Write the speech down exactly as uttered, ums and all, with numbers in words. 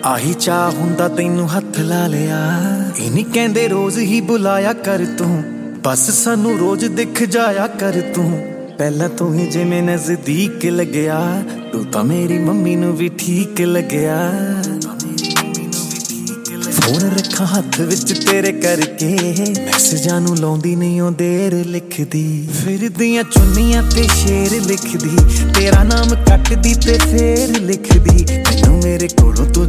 ਆਹੀ ਚਾਹ ਹੁੰਦਾ ਤੈਨੂੰ ਹੱਥ ਲਾ ਲਿਆ। ਇਹ ਨੀ ਕਹਿੰਦੇ ਰੋਜ਼ ਹੀ ਬੁਲਾਇਆ ਕਰ ਤੂੰ, ਬਸ ਸਾਨੂੰ ਰੋਜ਼ ਦਿਖ ਜਾਇਆ ਕਰ ਤੂੰ। ਪਹਿਲਾਂ ਤੂੰ ਹੀ ਜਿਵੇਂ ਨਜ਼ਦੀਕ ਲੱਗਿਆ, ਤੂੰ ਤਾਂ ਮੇਰੀ ਮੰਮੀ ਨੂੰ ਵੀ ਠੀਕ ਲੱਗਿਆ। ਫੋਨ ਰੱਖਾਂ ਹੱਥ ਵਿੱਚ ਤੇਰੇ ਕਰਕੇ, ਮੈਸੇਜਾਂ ਨੂੰ ਲਾਉਂਦੀ ਨਹੀਂ ਉਹ ਦੇਰ ਲਿਖਦੀ। ਫਿਰਦੀਆਂ ਚੁੰਨੀਆਂ ਤੇ ਸ਼ੇਰ ਲਿਖਦੀ, ਤੇਰਾ ਨਾਮ ਕੱਟਦੀ ਤੇ ਫੇਰ ਲਿਖਦੀ। ਮੈਨੂੰ ਮੇਰੇ ਕੋਲੋਂ ਤੂੰ